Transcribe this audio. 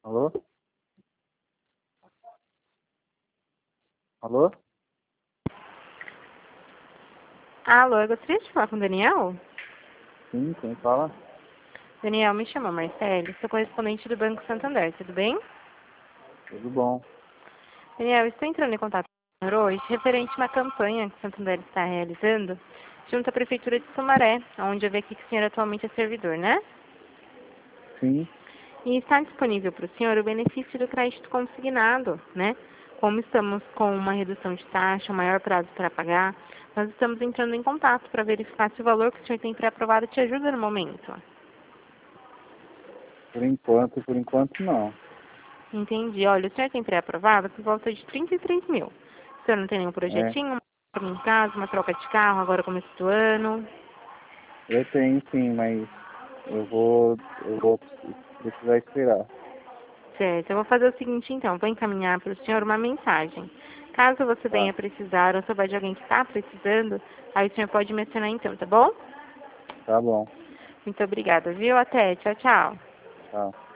Alô? Alô? Alô, eu gostaria de falar com o Daniel? Sim, quem fala? Daniel, me chama Marcele, sou correspondente do Banco Santander, tudo bem? Tudo bom? Daniel, estou entrando em contato com o senhor hoje referente a uma campanha que o Santander está realizando junto à Prefeitura de Sumaré, onde eu vi aqui que o senhor atualmente é servidor, né? Sim. E está disponível para o senhor o benefício do crédito consignado, né? Como estamos com uma redução de taxa, um maior prazo para pagar, nós estamos entrando em contato para verificar se o valor que o senhor tem pré-aprovado te ajuda no momento. Por enquanto não. Entendi. Olha, o senhor tem pré-aprovado por volta de 33 mil. O senhor não tem nenhum É, projetinho, uma em casa, uma troca de carro agora começo do ano? eu tenho sim, mas eu vou precisar esperar. Certo. Eu vou fazer o seguinte então, vou encaminhar para o senhor uma mensagem. Caso você Tá, venha precisar ou souber de alguém que está precisando, aí o senhor pode me acionar então, tá bom? tá bom. Muito obrigada, viu? Até. Tchau, tchau. Tá.